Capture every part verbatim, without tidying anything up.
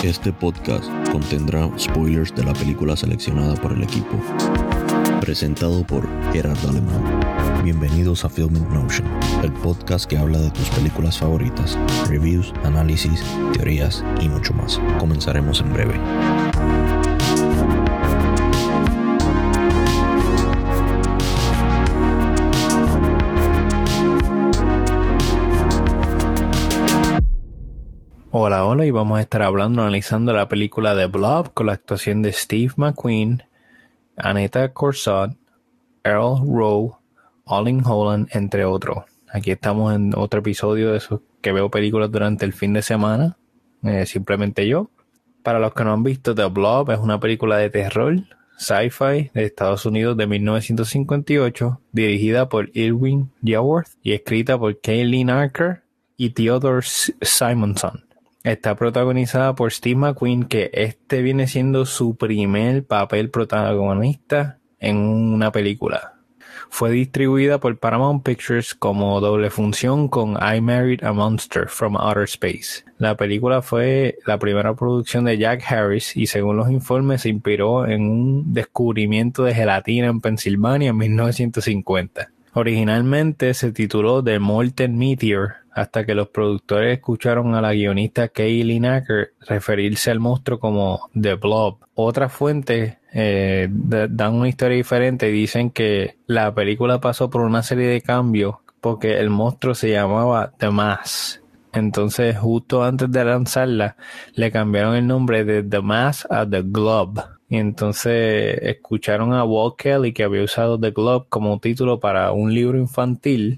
Este podcast contendrá spoilers de la película seleccionada por el equipo. Presentado por Gerard Alemán. Bienvenidos a Filming Notion, el podcast que habla de tus películas favoritas, reviews, análisis, teorías y mucho más. Comenzaremos en breve. Hola, hola, y vamos a estar hablando, analizando la película The Blob con la actuación de Steve McQueen, Aneta Corsott, Earl Rowe, Olin Holland, entre otros. Aquí estamos en otro episodio de esos que veo películas durante el fin de semana, eh, simplemente yo. Para los que no han visto, The Blob es una película de terror, sci-fi de Estados Unidos de mil novecientos cincuenta y ocho, dirigida por Irwin Yaworth y escrita por Kayleen Archer y Theodore Simonson. Está protagonizada por Steve McQueen, que este viene siendo su primer papel protagonista en una película. Fue distribuida por Paramount Pictures como doble función con I Married a Monster from Outer Space. La película fue la primera producción de Jack Harris y según los informes se inspiró en un descubrimiento de gelatina en Pensilvania en mil novecientos cincuenta. Originalmente se tituló The Molten Meteor, hasta que los productores escucharon a la guionista Kayleen Archer referirse al monstruo como The Blob. Otras fuentes eh, dan una historia diferente y dicen que la película pasó por una serie de cambios porque el monstruo se llamaba The Mass. Entonces, justo antes de lanzarla, le cambiaron el nombre de The Mass a The Glob. Y entonces escucharon a Walt Kelly, que había usado The Glob como título para un libro infantil,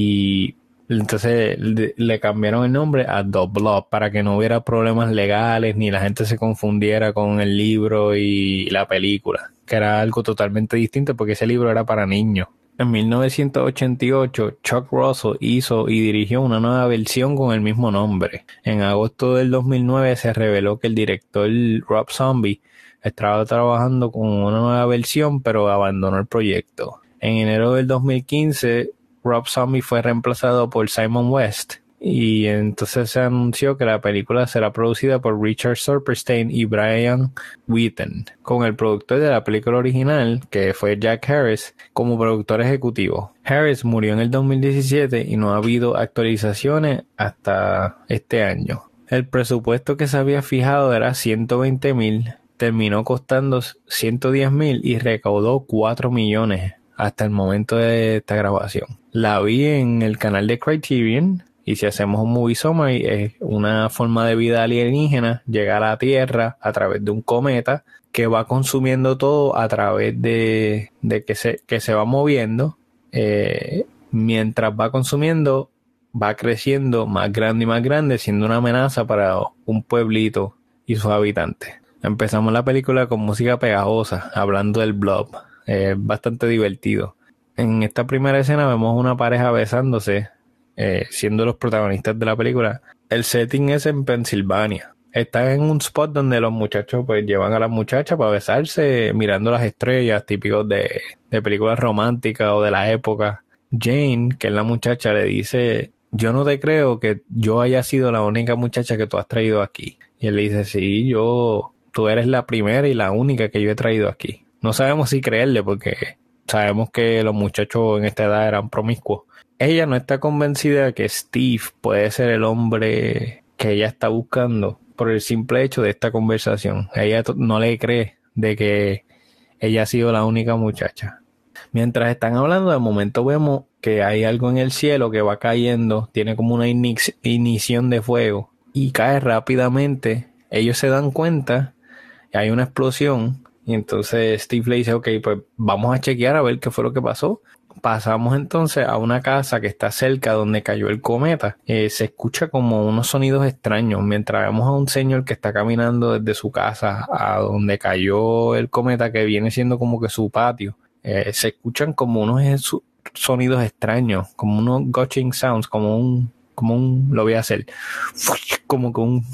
y entonces le, le cambiaron el nombre a The Blob para que no hubiera problemas legales ni la gente se confundiera con el libro y la película, que era algo totalmente distinto porque ese libro era para niños. En mil novecientos ochenta y ocho, Chuck Russell hizo y dirigió una nueva versión con el mismo nombre. En agosto del dos mil nueve se reveló que el director Rob Zombie estaba trabajando con una nueva versión, pero abandonó el proyecto. En enero del dos mil quince, Rob Zombie fue reemplazado por Simon West, y entonces se anunció que la película será producida por Richard Sorperstein y Brian Wheaton, con el productor de la película original, que fue Jack Harris, como productor ejecutivo. Harris murió en el dos mil diecisiete y no ha habido actualizaciones hasta este año. El presupuesto que se había fijado era ciento veinte mil, terminó costando ciento diez mil y recaudó cuatro millones hasta el momento de esta grabación. La vi en el canal de Criterion, y si hacemos un movie summary, es una forma de vida alienígena, llega a la Tierra a través de un cometa que va consumiendo todo a través de, de que, se, que se va moviendo. Eh, mientras va consumiendo, va creciendo más grande y más grande, siendo una amenaza para un pueblito y sus habitantes. Empezamos la película con música pegajosa, hablando del Blob. Es eh, bastante divertido. En esta primera escena vemos una pareja besándose, eh, siendo los protagonistas de la película. El setting es en Pensilvania. Están en un spot donde los muchachos pues llevan a las muchachas para besarse, mirando las estrellas, típicos de, de películas románticas o de la época. Jane, que es la muchacha, le dice: yo no te creo que yo haya sido la única muchacha que tú has traído aquí. Y él le dice: sí, yo, tú eres la primera y la única que yo he traído aquí. No sabemos si creerle porque sabemos que los muchachos en esta edad eran promiscuos. Ella no está convencida de que Steve puede ser el hombre que ella está buscando por el simple hecho de esta conversación. Ella no le cree de que ella ha sido la única muchacha. Mientras están hablando, de momento vemos que hay algo en el cielo que va cayendo, tiene como una ignición de fuego y cae rápidamente. Ellos se dan cuenta que hay una explosión. Y entonces Steve le dice: ok, pues vamos a chequear a ver qué fue lo que pasó. Pasamos entonces a una casa que está cerca donde cayó el cometa. Eh, se escucha como unos sonidos extraños mientras vemos a un señor que está caminando desde su casa a donde cayó el cometa, que viene siendo como que su patio. Eh, se escuchan como unos sonidos extraños, como unos gushing sounds, como un, como un, lo voy a hacer, como con un,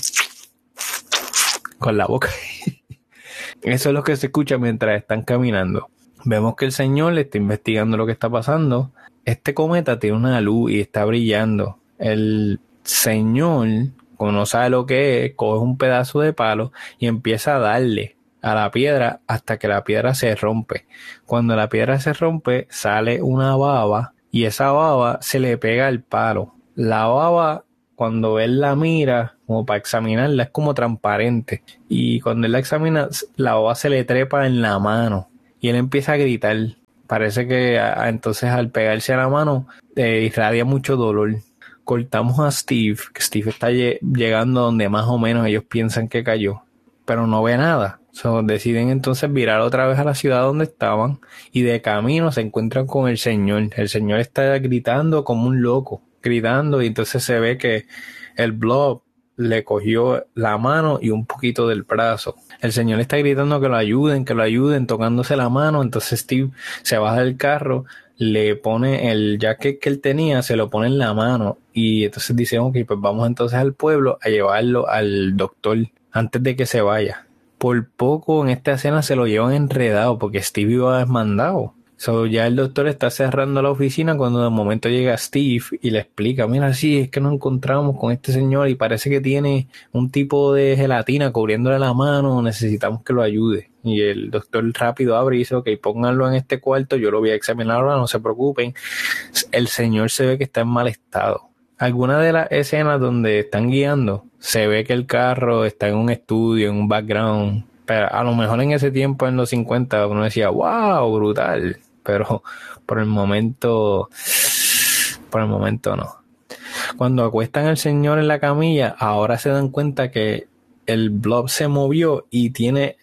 con la boca. Eso es lo que se escucha mientras están caminando. Vemos que el señor le está investigando lo que está pasando. Este cometa tiene una luz y está brillando. El señor como no sabe lo que es, coge un pedazo de palo y empieza a darle a la piedra hasta que la piedra se rompe. Cuando la piedra se rompe, sale una baba y esa baba se le pega al palo. La baba, cuando él la mira, como para examinarla, es como transparente. Y cuando él la examina, la baba se le trepa en la mano y él empieza a gritar. Parece que a, entonces al pegarse a la mano eh, irradia mucho dolor. Cortamos a Steve, que Steve está lle- llegando donde más o menos ellos piensan que cayó, pero no ve nada. So, deciden entonces virar otra vez a la ciudad donde estaban y de camino se encuentran con el señor. El señor está gritando como un loco, gritando, y entonces se ve que el Blob le cogió la mano y un poquito del brazo. El señor está gritando que lo ayuden, que lo ayuden, tocándose la mano. Entonces Steve se baja del carro, le pone el jacket que él tenía, se lo pone en la mano y entonces dice, ok, pues vamos entonces al pueblo a llevarlo al doctor antes de que se vaya. Por poco en esta escena se lo llevan enredado porque Steve iba desmandado. So, ya el doctor está cerrando la oficina cuando de momento llega Steve y le explica, mira, sí, es que nos encontramos con este señor y parece que tiene un tipo de gelatina cubriéndole la mano, necesitamos que lo ayude. Y el doctor rápido abre y dice, ok, pónganlo en este cuarto, yo lo voy a examinar ahora, no se preocupen. El señor se ve que está en mal estado. Alguna de las escenas donde están guiando, se ve que el carro está en un estudio, en un background, pero a lo mejor en ese tiempo, en los cincuenta, uno decía, wow, brutal. Pero por el momento, por el momento no. Cuando acuestan al señor en la camilla, ahora se dan cuenta que el Blob se movió y tiene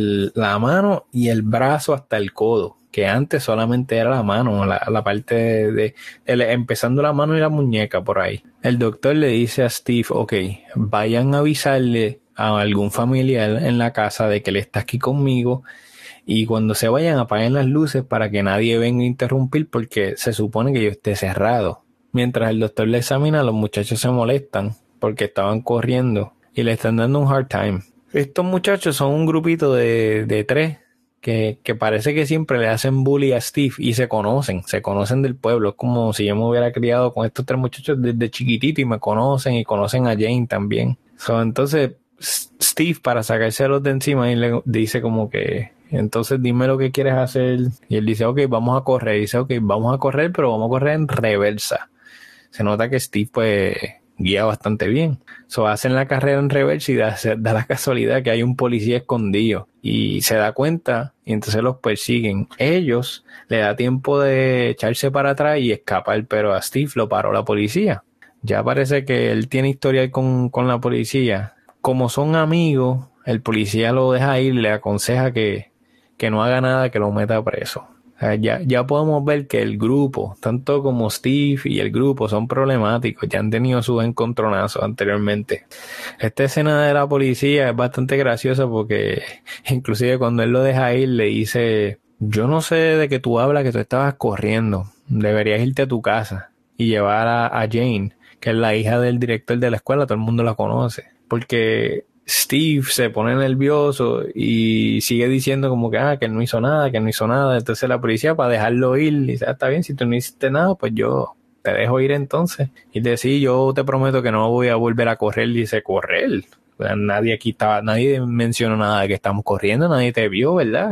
la mano y el brazo hasta el codo, que antes solamente era la mano, la, la parte de, de, de, empezando la mano y la muñeca por ahí. El doctor le dice a Steve, ok, vayan a avisarle a algún familiar en la casa de que él está aquí conmigo. Y cuando se vayan, apaguen las luces para que nadie venga a interrumpir porque se supone que yo esté cerrado. Mientras el doctor le examina, los muchachos se molestan porque estaban corriendo y le están dando un hard time. Estos muchachos son un grupito de, de tres que, que parece que siempre le hacen bully a Steve y se conocen, se conocen del pueblo. Es como si yo me hubiera criado con estos tres muchachos desde chiquitito y me conocen y conocen a Jane también. So, entonces Steve, para sacárselos de encima, y le dice como que entonces dime lo que quieres hacer. Y él dice, ok, vamos a correr. Y dice, ok, vamos a correr, pero vamos a correr en reversa. Se nota que Steve pues guía bastante bien. So, hacen la carrera en reversa y da, da la casualidad que hay un policía escondido. Y se da cuenta y entonces los persiguen. Ellos le da tiempo de echarse para atrás y escapar, pero a Steve lo paró la policía. Ya parece que él tiene historial con, con la policía. Como son amigos, el policía lo deja ir y le aconseja que que no haga nada que lo meta preso. O sea, ya, ya podemos ver que el grupo, tanto como Steve y el grupo, son problemáticos, ya han tenido sus encontronazos anteriormente. Esta escena de la policía es bastante graciosa porque inclusive cuando él lo deja ir le dice, yo no sé de qué tú hablas, que tú estabas corriendo, deberías irte a tu casa y llevar a, a Jane, que es la hija del director de la escuela, todo el mundo la conoce, porque Steve se pone nervioso y sigue diciendo como que, ah, que él no hizo nada, que él no hizo nada. Entonces la policía, para dejarlo ir, dice, ah, está bien, si tú no hiciste nada, pues yo te dejo ir entonces. Y dice, sí, yo te prometo que no voy a volver a correr. Y dice, correr. Nadie aquí estaba, nadie mencionó nada de que estamos corriendo, nadie te vio, ¿verdad?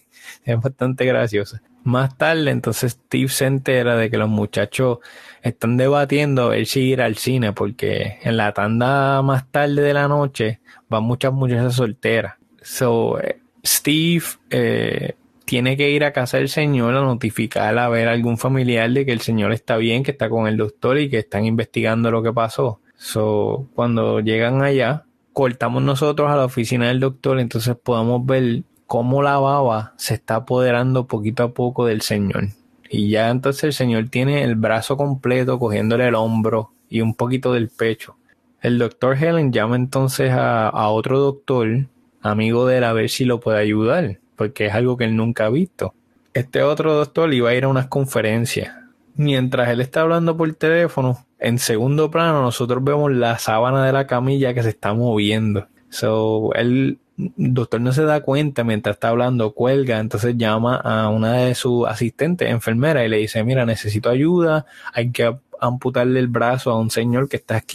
Es bastante gracioso. Más tarde, entonces Steve se entera de que los muchachos están debatiendo a ver si ir al cine, porque en la tanda más tarde de la noche van muchas muchachas solteras. So, eh, Steve eh, tiene que ir a casa del señor a notificar a ver a algún familiar de que el señor está bien, que está con el doctor y que están investigando lo que pasó. So, cuando llegan allá, cortamos nosotros a la oficina del doctor, entonces podemos ver cómo la baba se está apoderando poquito a poco del señor. Y ya entonces el señor tiene el brazo completo cogiéndole el hombro y un poquito del pecho. El doctor Helen llama entonces a, a otro doctor, amigo de él, a ver si lo puede ayudar, porque es algo que él nunca ha visto. Este otro doctor iba a ir a unas conferencias. Mientras él está hablando por teléfono, en segundo plano nosotros vemos la sábana de la camilla que se está moviendo. So, él... El doctor no se da cuenta mientras está hablando, cuelga, entonces llama a una de sus asistentes, enfermera, y le dice, mira, necesito ayuda, hay que amputarle el brazo a un señor que está aquí,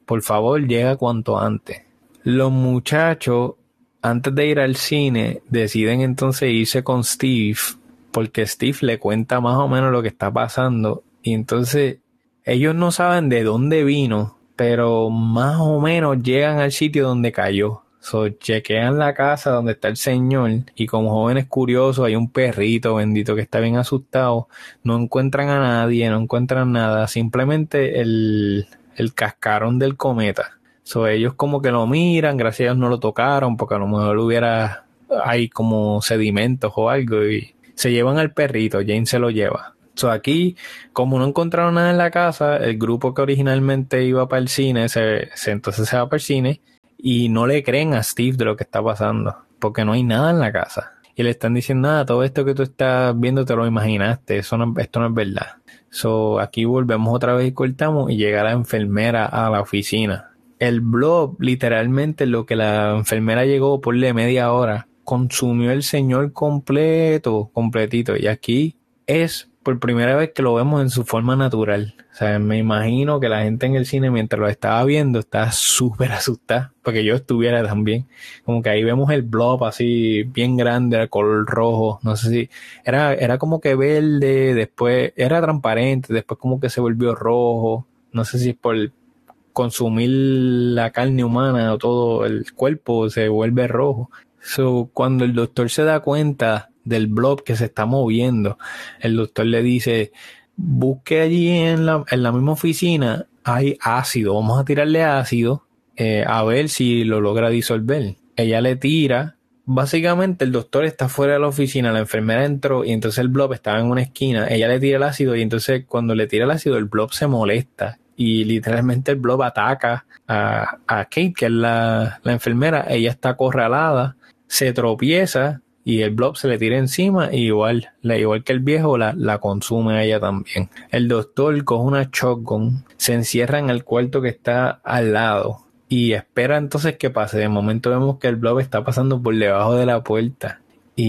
por favor, llega cuanto antes. Los muchachos, antes de ir al cine, deciden entonces irse con Steve, porque Steve le cuenta más o menos lo que está pasando. Y entonces ellos no saben de dónde vino, pero más o menos llegan al sitio donde cayó. So, chequean la casa donde está el señor y como jóvenes curiosos hay un perrito bendito que está bien asustado. No encuentran a nadie, no encuentran nada, simplemente el, el cascarón del cometa. So, ellos como que lo miran, gracias a Dios no lo tocaron porque a lo mejor hubiera, hay como sedimentos o algo y se llevan al perrito, Jane se lo lleva. So, aquí, como no encontraron nada en la casa, el grupo que originalmente iba para el cine, se, se entonces se va para el cine y no le creen a Steve de lo que está pasando, porque no hay nada en la casa. Y le están diciendo, nada, todo esto que tú estás viendo te lo imaginaste, eso no, esto no es verdad. So, aquí volvemos otra vez y cortamos y llega la enfermera a la oficina. El blob, literalmente, lo que la enfermera llegó por media hora, consumió el señor completo, completito. Y aquí es por primera vez que lo vemos en su forma natural. O sea, me imagino que la gente en el cine mientras lo estaba viendo estaba súper asustada, porque yo estuviera también. Como que ahí vemos el blob así bien grande, el color rojo, no sé si era, era como que verde, después era transparente, después como que se volvió rojo. No sé si es por consumir la carne humana o todo el cuerpo se vuelve rojo. So, cuando el doctor se da cuenta del blob que se está moviendo, el doctor le dice, busque allí en la, en la misma oficina, hay ácido, vamos a tirarle ácido eh, a ver si lo logra disolver. Ella le tira, básicamente el doctor está fuera de la oficina, la enfermera entró y entonces el blob estaba en una esquina, ella le tira el ácido y entonces cuando le tira el ácido el blob se molesta y literalmente el blob ataca a, a Kate, que es la, la enfermera. Ella está acorralada, se tropieza y el blob se le tira encima y igual, igual que el viejo la, la consume a ella también. El doctor coge una shotgun, se encierra en el cuarto que está al lado y espera entonces que pase. De momento vemos que el blob está pasando por debajo de la puerta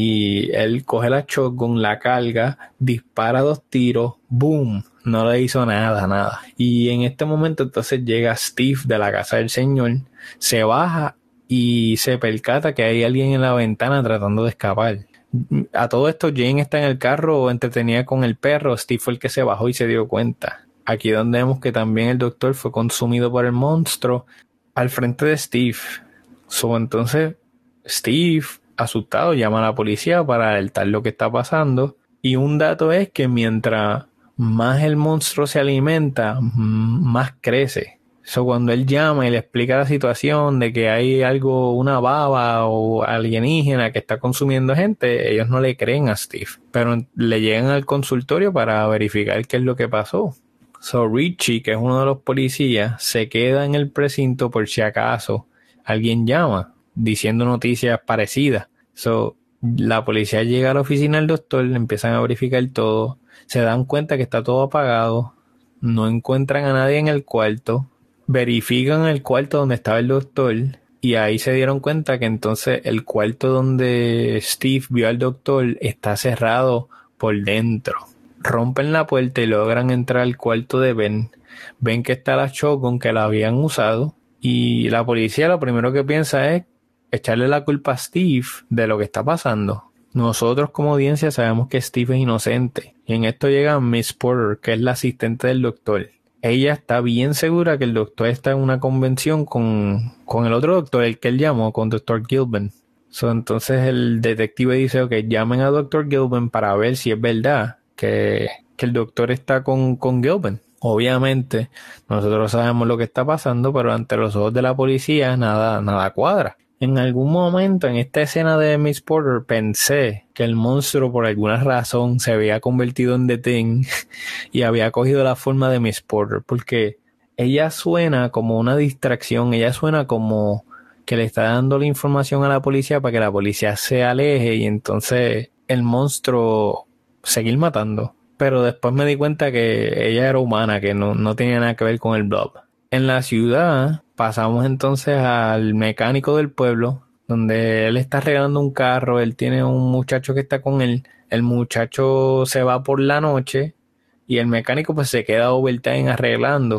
y él coge la shotgun, la carga, dispara dos tiros, boom, no le hizo nada, nada. Y en este momento entonces llega Steve de la casa del señor, se baja y se percata que hay alguien en la ventana tratando de escapar. A todo esto Jane está en el carro entretenida con el perro. Steve fue el que se bajó y se dio cuenta. Aquí donde vemos que también el doctor fue consumido por el monstruo al frente de Steve. So, entonces Steve, asustado, llama a la policía para alertar lo que está pasando. Y un dato es que mientras más el monstruo se alimenta, más crece. So, cuando él llama y le explica la situación de que hay algo, una baba o alienígena que está consumiendo gente, ellos no le creen a Steve, pero le llegan al consultorio para verificar qué es lo que pasó. So, Richie, que es uno de los policías, se queda en el precinto por si acaso alguien llama diciendo noticias parecidas. So, la policía llega a la oficina del doctor, le empiezan a verificar todo, se dan cuenta que está todo apagado, no encuentran a nadie en el cuarto. Verifican el cuarto donde estaba el doctor y ahí se dieron cuenta que entonces el cuarto donde Steve vio al doctor está cerrado por dentro. Rompen la puerta y logran entrar al cuarto de Ben. Ven que está la shotgun que la habían usado y la policía lo primero que piensa es echarle la culpa a Steve de lo que está pasando. Nosotros como audiencia sabemos que Steve es inocente y en esto llega Miss Porter, que es la asistente del doctor. Ella está bien segura que el doctor está en una convención con, con el otro doctor, el que él llamó, con doctor Gilben. So, entonces el detective dice, ok, llamen a doctor Gilben para ver si es verdad que, que el doctor está con, con Gilben. Obviamente, nosotros sabemos lo que está pasando, pero ante los ojos de la policía nada, nada cuadra. En algún momento en esta escena de Miss Porter pensé que el monstruo por alguna razón se había convertido en The Thing y había cogido la forma de Miss Porter, porque ella suena como una distracción, ella suena como que le está dando la información a la policía para que la policía se aleje y entonces el monstruo seguir matando. Pero después me di cuenta que ella era humana, que no, no tenía nada que ver con el blob. En la ciudad pasamos entonces al mecánico del pueblo, donde él está arreglando un carro, él tiene un muchacho que está con él, el muchacho se va por la noche y el mecánico pues se queda overtime arreglando.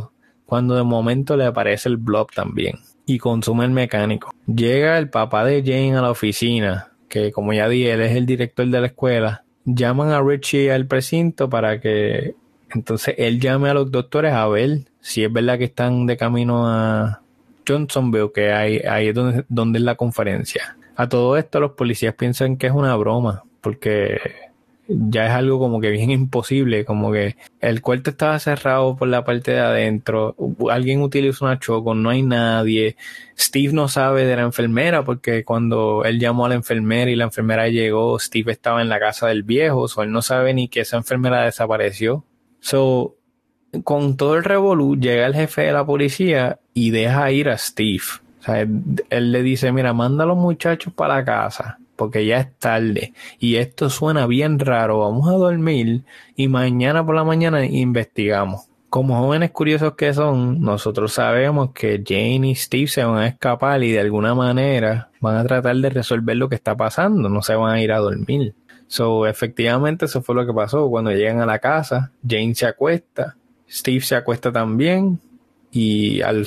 cuando de momento le aparece el Blob también y consume el mecánico. Llega el papá de Jane a la oficina, que como ya dije, él es el director de la escuela. Llaman a Richie al precinto para que entonces él llame a los doctores a ver si es verdad que están de camino a Johnsonville, que ahí, ahí es donde, donde es la conferencia. A todo esto los policías piensan que es una broma, porque ya es algo como que bien imposible, como que el cuarto estaba cerrado por la parte de adentro, alguien utiliza una shotgun, no hay nadie, Steve no sabe de la enfermera porque cuando él llamó a la enfermera y la enfermera llegó, Steve estaba en la casa del viejo, so él no sabe ni que esa enfermera desapareció. So, con todo el revolú llega el jefe de la policía y deja ir a Steve. O sea, él, él le dice, mira, manda a los muchachos para la casa porque ya es tarde y esto suena bien raro, vamos a dormir y mañana por la mañana investigamos. Como jóvenes curiosos que son, nosotros sabemos que Jane y Steve se van a escapar y de alguna manera van a tratar de resolver lo que está pasando, no se van a ir a dormir. So, efectivamente eso fue lo que pasó. Cuando llegan a la casa, Jane se acuesta, Steve se acuesta también y al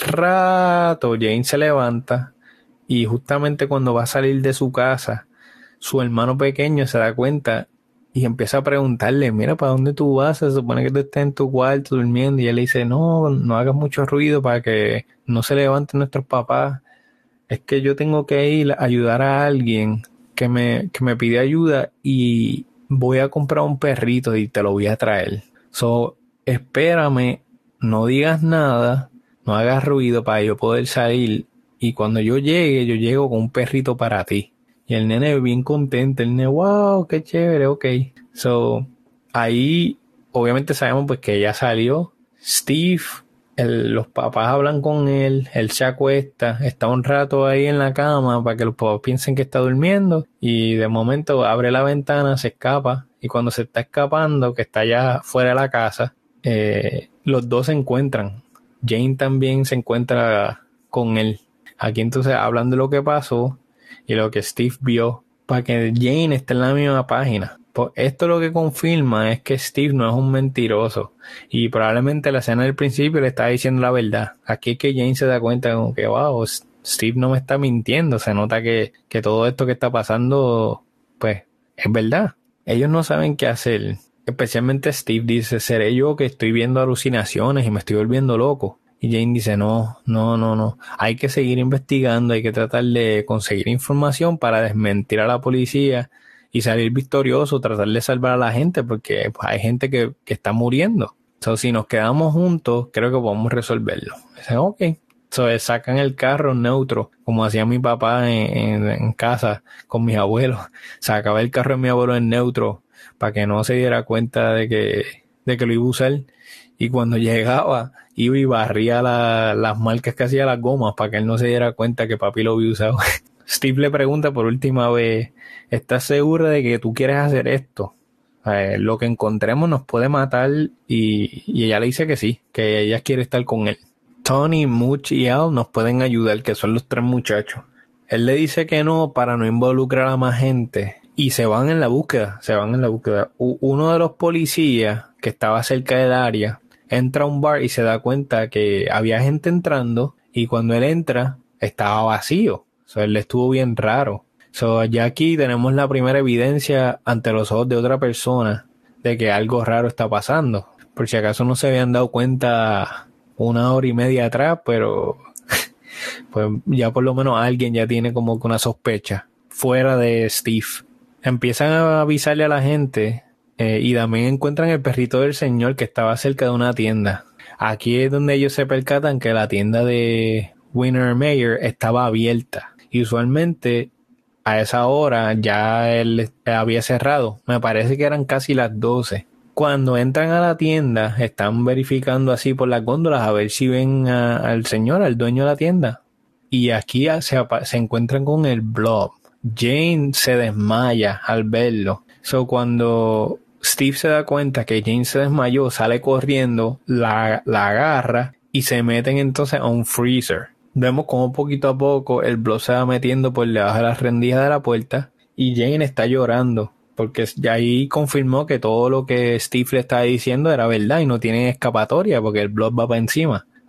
rato Jane se levanta y justamente cuando va a salir de su casa, su hermano pequeño se da cuenta y empieza a preguntarle, mira, ¿para dónde tú vas? Se supone que tú estás en tu cuarto durmiendo. Y él le dice, no, no hagas mucho ruido para que no se levanten nuestros papás. Es que yo tengo que ir a ayudar a alguien que me, que me pide ayuda y voy a comprar un perrito y te lo voy a traer. So, espérame, no digas nada, no hagas ruido para yo poder salir. Y cuando yo llegue, yo llego con un perrito para ti. Y el nene bien contento, el nene, wow, qué chévere, ok. So, ahí obviamente sabemos pues que ya salió. Steve, el, los papás hablan con él, él se acuesta, está un rato ahí en la cama para que los papás piensen que está durmiendo. Y de momento abre la ventana, se escapa. Y cuando se está escapando, que está ya fuera de la casa, eh, los dos se encuentran. Jane también se encuentra con él. Aquí entonces hablan de lo que pasó y lo que Steve vio para que Jane esté en la misma página. Pues esto lo que confirma es que Steve no es un mentiroso y probablemente la escena del principio le está diciendo la verdad. Aquí es que Jane se da cuenta como que wow, Steve no me está mintiendo, se nota que, que todo esto que está pasando pues es verdad. Ellos no saben qué hacer, especialmente Steve dice, seré yo que estoy viendo alucinaciones y me estoy volviendo loco. Y Jane dice, no, no, no, no. Hay que seguir investigando, hay que tratar de conseguir información para desmentir a la policía y salir victorioso, tratar de salvar a la gente, porque pues, hay gente que, que está muriendo. Entonces, si nos quedamos juntos, creo que podemos resolverlo. Dicen, ok. Entonces, sacan el carro neutro, como hacía mi papá en, en, en casa con mis abuelos. Sacaba el carro de mi abuelo en neutro para que no se diera cuenta de que, de que lo iba a usar. Y cuando llegaba, iba y barría la, las marcas que hacía las gomas para que él no se diera cuenta que papi lo había usado. Steve le pregunta por última vez, ¿estás segura de que tú quieres hacer esto? Eh, lo que encontremos nos puede matar y, y ella le dice que sí, que ella quiere estar con él. Tony, Much y Al nos pueden ayudar, que son los tres muchachos. Él le dice que no para no involucrar a más gente y se van en la búsqueda, se van en la búsqueda. U- uno de los policías que estaba cerca del área entra a un bar y se da cuenta que había gente entrando y cuando él entra estaba vacío. O sea, él estuvo bien raro. So, ya aquí tenemos la primera evidencia ante los ojos de otra persona de que algo raro está pasando. Por si acaso no se habían dado cuenta una hora y media atrás, pero pues ya por lo menos alguien ya tiene como que una sospecha fuera de Steve. Empiezan a avisarle a la gente eh, y también encuentran el perrito del señor que estaba cerca de una tienda. Aquí es donde ellos se percatan que la tienda de Winner Mayer estaba abierta y usualmente a esa hora ya él había cerrado. Me parece que eran casi las doce. Cuando entran a la tienda, están verificando así por las góndolas a ver si ven a, al señor, al dueño de la tienda. Y aquí se, se encuentran con el Blob. Jane se desmaya al verlo. So, cuando Steve se da cuenta que Jane se desmayó, sale corriendo, la, la agarra y se meten entonces a un freezer. Vemos como poquito a poco el Blob se va metiendo por debajo de las rendijas de la puerta y Jane está llorando porque ya ahí confirmó que todo lo que Steve le estaba diciendo era verdad y no tiene escapatoria porque el Blob va para encima.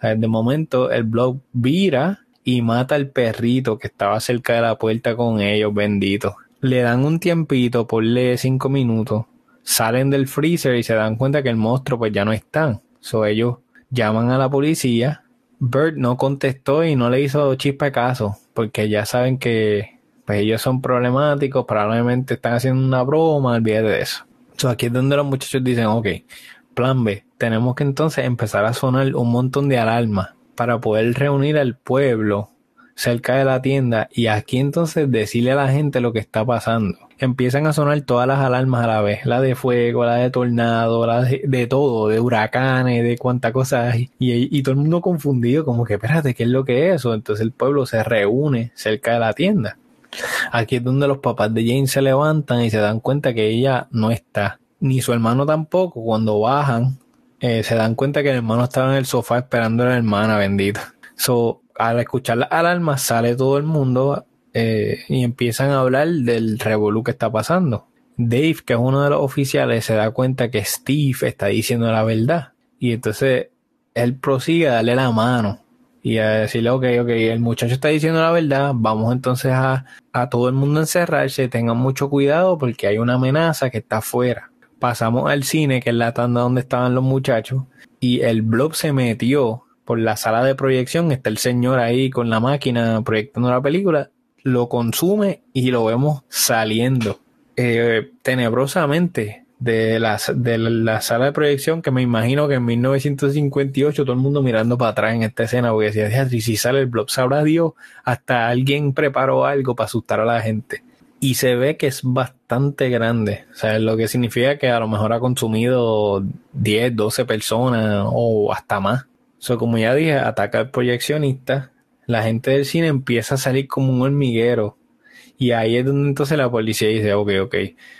sea, de momento el Blob vira y mata al perrito que estaba cerca de la puerta con ellos, bendito. Le dan un tiempito, ponle cinco minutos, salen del freezer y se dan cuenta que el monstruo pues ya no está. So ellos llaman a la policía. Bert no contestó y no le hizo chispa de caso, porque ya saben que pues ellos son problemáticos, probablemente están haciendo una broma, olvídate de eso. So aquí es donde los muchachos dicen, ok, plan B, tenemos que entonces empezar a sonar un montón de alarmas para poder reunir al pueblo cerca de la tienda y aquí entonces decirle a la gente lo que está pasando. Empiezan a sonar todas las alarmas a la vez, la de fuego, la de tornado, la de, de todo, de huracanes, de cuánta cosa hay. Y, y todo el mundo confundido, como que espérate, ¿qué es lo que es eso? Entonces el pueblo se reúne cerca de la tienda. Aquí es donde los papás de Jane se levantan y se dan cuenta que ella no está, ni su hermano tampoco. Cuando bajan, eh, se dan cuenta que el hermano estaba en el sofá esperando a la hermana, bendita. So, al escuchar las alarmas sale todo el mundo eh, y empiezan a hablar del revolú que está pasando. Dave, que es uno de los oficiales, se da cuenta que Steve está diciendo la verdad y entonces él prosigue a darle la mano y a decirle, ok, ok, el muchacho está diciendo la verdad, vamos entonces a, a todo el mundo a encerrarse, tengan mucho cuidado porque hay una amenaza que está afuera. Pasamos al cine, que es la tanda donde estaban los muchachos, y el Blob se metió por la sala de proyección, está el señor ahí con la máquina proyectando la película, lo consume y lo vemos saliendo eh, tenebrosamente de la, de la sala de proyección, que me imagino que en mil novecientos cincuenta y ocho todo el mundo mirando para atrás en esta escena, porque decía, y si sale el Blob, sabrá Dios, hasta alguien preparó algo para asustar a la gente. Y se ve que es bastante grande, o sea, lo que significa que a lo mejor ha consumido diez, doce personas o hasta más. So, como ya dije, ataca al proyeccionista, la gente del cine empieza a salir como un hormiguero y ahí es donde entonces la policía dice, ok, ok,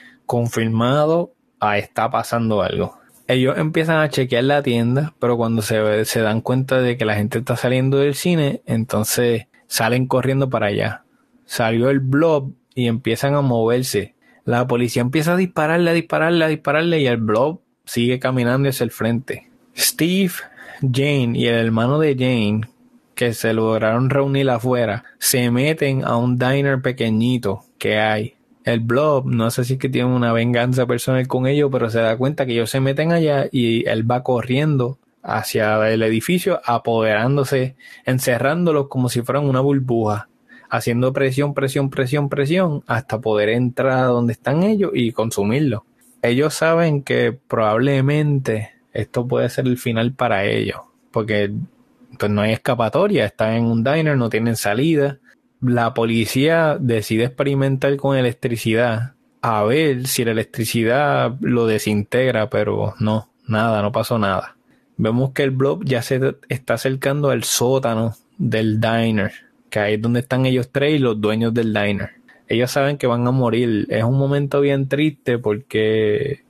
confirmado, ah, está pasando algo. Ellos empiezan a chequear la tienda, pero cuando se, se dan cuenta de que la gente está saliendo del cine, entonces salen corriendo para allá. Salió el Blob y empiezan a moverse. La policía empieza a dispararle, a dispararle, a dispararle y el Blob sigue caminando hacia el frente. Steve, Jane y el hermano de Jane, que se lograron reunir afuera, se meten a un diner pequeñito que hay. El Blob, no sé si es que tiene una venganza personal con ellos, pero se da cuenta que ellos se meten allá y él va corriendo hacia el edificio, apoderándose, encerrándolos como si fueran una burbuja, haciendo presión, presión, presión, presión, hasta poder entrar a donde están ellos y consumirlo. Ellos saben que probablemente esto puede ser el final para ellos, porque pues no hay escapatoria, están en un diner, no tienen salida. La policía decide experimentar con electricidad, a ver si la electricidad lo desintegra, pero no, nada, no pasó nada. Vemos que el Blob ya se está acercando al sótano del diner, que ahí es donde están ellos tres y los dueños del diner. Ellos saben que van a morir. Es un momento bien triste porque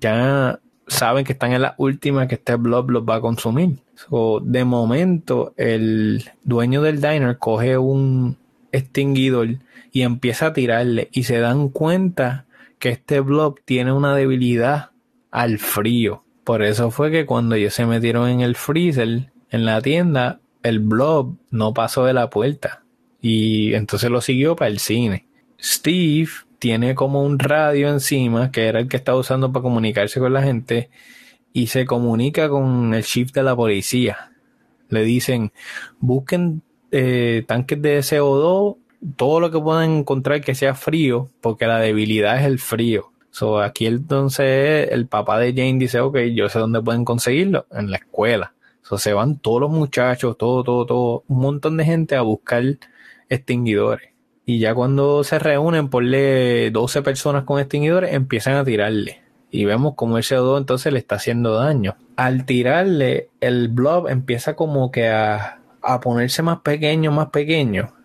ya saben que están en la última, que este Blob los va a consumir. So, de momento, el dueño del diner coge un extinguidor y empieza a tirarle y se dan cuenta que este Blob tiene una debilidad al frío. Por eso fue que cuando ellos se metieron en el freezer, en la tienda, el Blob no pasó de la puerta y entonces lo siguió para el cine. Steve tiene como un radio encima, que era el que estaba usando para comunicarse con la gente, y se comunica con el chief de la policía. Le dicen, busquen eh, tanques de C O dos, todo lo que puedan encontrar que sea frío, porque la debilidad es el frío. So, aquí entonces el papá de Jane dice, ok, yo sé dónde pueden conseguirlo, en la escuela. So, se van todos los muchachos, todo, todo, todo, un montón de gente a buscar extinguidores. Y ya cuando se reúnen, ponle doce personas con extinguidores, empiezan a tirarle. Y vemos como el C O dos entonces le está haciendo daño. Al tirarle, el Blob empieza como que a, a ponerse más pequeño, más pequeño.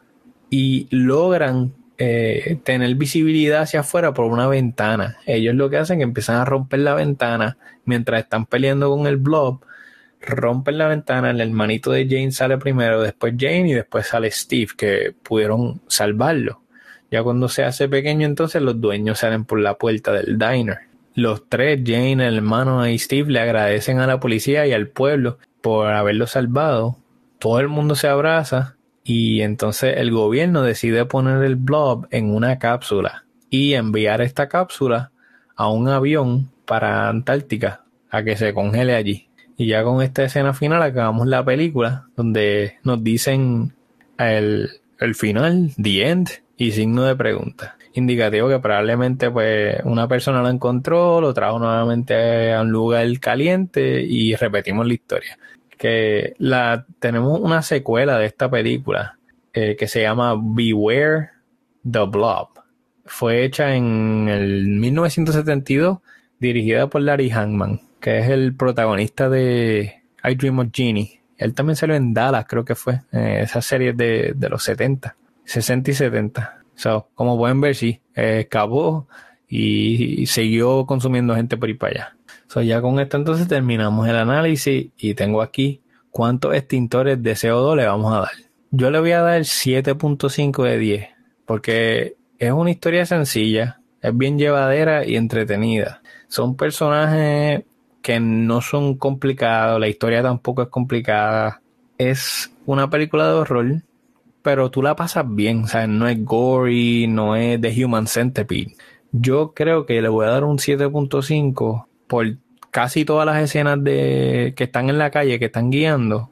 Y logran eh, tener visibilidad hacia afuera por una ventana. Ellos lo que hacen es que empiezan a romper la ventana mientras están peleando con el Blob. Rompen la ventana, el hermanito de Jane sale primero, después Jane y después sale Steve, que pudieron salvarlo. Ya cuando se hace pequeño, entonces los dueños salen por la puerta del diner. Los tres, Jane, el hermano y Steve, le agradecen a la policía y al pueblo por haberlo salvado todo el mundo se abraza y entonces el gobierno decide poner el blob en una cápsula y enviar esta cápsula a un avión para Antártica a que se congele allí. Y ya con esta escena final acabamos la película, donde nos dicen el, el final, the end, y signo de pregunta. Indicativo que probablemente pues una persona lo encontró, lo trajo nuevamente a un lugar caliente y repetimos la historia. Que la tenemos una secuela de esta película eh, que se llama Beware the Blob. Fue hecha en el mil novecientos setenta y dos, dirigida por Larry Hagman, que es el protagonista de I Dream of Jeannie. Él también salió en Dallas, creo que fue, eh, esas series de, de los setenta, sesenta y setenta. So, como pueden ver, sí, eh, escapó y, y siguió consumiendo gente por ir para allá. So, ya con esto entonces terminamos el análisis y tengo aquí cuántos extintores de C O dos le vamos a dar. Yo le voy a dar siete punto cinco de diez, porque es una historia sencilla, es bien llevadera y entretenida. Son personajes que no son complicados, la historia tampoco es complicada. Es una película de horror, pero tú la pasas bien, ¿sabes? No es gory, no es The Human Centipede. Yo creo que le voy a dar un siete punto cinco por casi todas las escenas de que están en la calle, que están guiando,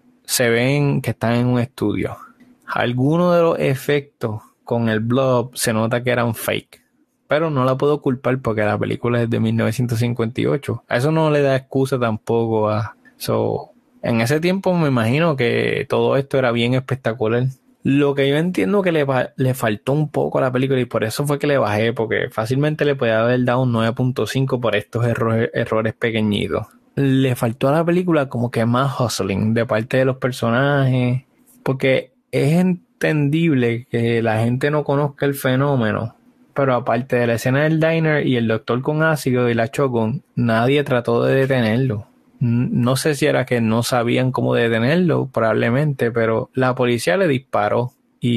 se ven que están en un estudio. Algunos de los efectos con el blob se nota que eran fake, pero no la puedo culpar porque la película es de mil novecientos cincuenta y ocho. A eso no le da excusa tampoco a... So, en ese tiempo me imagino que todo esto era bien espectacular. Lo que yo entiendo que le, le faltó un poco a la película y por eso fue que le bajé, porque fácilmente le podía haber dado un nueve punto cinco por estos errores, errores pequeñitos. Le faltó a la película como que más hustling de parte de los personajes, porque es entendible que la gente no conozca el fenómeno, pero aparte de la escena del diner y el doctor con ácido y la shotgun, nadie trató de detenerlo. No sé si era que no sabían cómo detenerlo, probablemente, pero la policía le disparó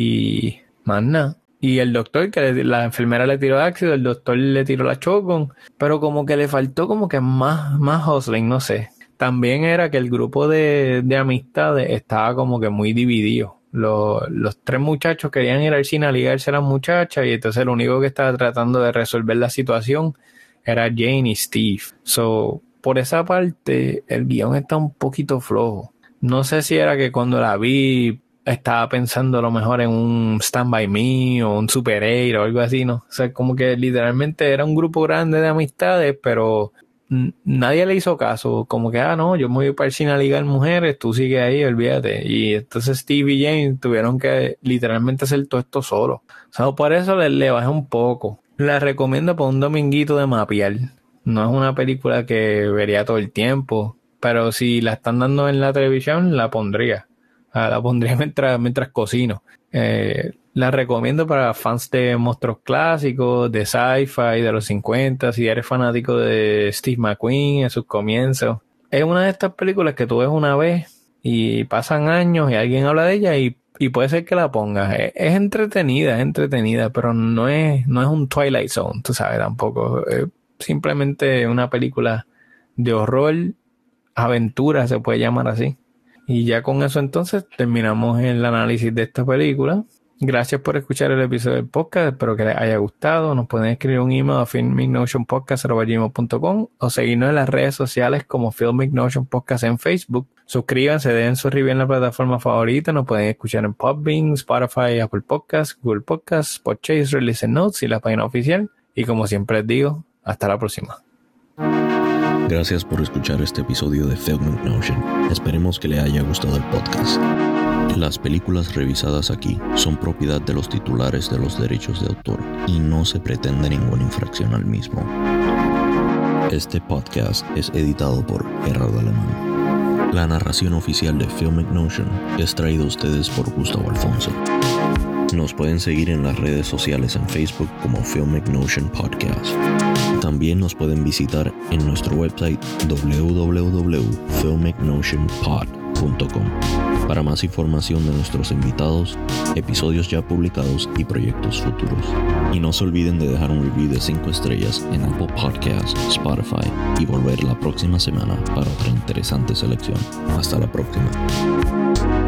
y más nada. Y el doctor, que le, la enfermera le tiró ácido, el doctor le tiró la shotgun, pero como que le faltó como que más, más hustling, no sé. También era que el grupo de, de amistades estaba como que muy dividido. Los, los tres muchachos querían ir al cine a ligarse a las muchachas y entonces el único que estaba tratando de resolver la situación era Jane y Steve. So, por esa parte, el guión está un poquito flojo. No sé si era que cuando la vi estaba pensando a lo mejor en un Stand By Me o un Super eight o algo así, ¿no? O sea, como que literalmente era un grupo grande de amistades, pero n- nadie le hizo caso. Como que, ah, no, yo me voy para el cine a ligar mujeres, tú sigue ahí, olvídate. Y entonces Steve y Jane tuvieron que literalmente hacer todo esto solo. O sea, por eso le, le bajé un poco. La recomiendo para un dominguito de mapear. No es una película que vería todo el tiempo, pero si la están dando en la televisión, la pondría. La pondría mientras, mientras cocino. Eh, la recomiendo para fans de monstruos clásicos, de sci-fi, de los cincuenta, si eres fanático de Steve McQueen en sus comienzos. Es una de estas películas que tú ves una vez y pasan años y alguien habla de ella y, y puede ser que la pongas. Es, es entretenida, es entretenida, pero no es, no es un Twilight Zone, tú sabes, tampoco. Es simplemente una película de horror, aventura, se puede llamar así. Y ya con eso entonces terminamos el análisis de esta película. Gracias por escuchar el episodio del podcast. Espero que les haya gustado. Nos pueden escribir un email a filmicnotionpodcast arroba gmail punto com o seguirnos en las redes sociales como Filmic Notion Podcast en Facebook. Suscríbanse, den su review en la plataforma favorita. Nos pueden escuchar en Podbean, Spotify, Apple Podcasts, Google Podcasts, Podchaser, Release Notes y la página oficial. Y como siempre les digo, hasta la próxima. Gracias por escuchar este episodio de Filmic Notion. Esperemos que le haya gustado el podcast. Las películas revisadas aquí son propiedad de los titulares de los derechos de autor y no se pretende ninguna infracción al mismo. Este podcast es editado por Gerardo Alemán. La narración oficial de Filmic Notion es traída a ustedes por Gustavo Alfonso. Nos pueden seguir en las redes sociales en Facebook como Filmic Notion Podcast. También nos pueden visitar en nuestro website w w w punto filmic notion pod punto com Para más información de nuestros invitados, episodios ya publicados y proyectos futuros. Y no se olviden de dejar un review de cinco estrellas en Apple Podcasts, Spotify y volver la próxima semana para otra interesante selección. Hasta la próxima.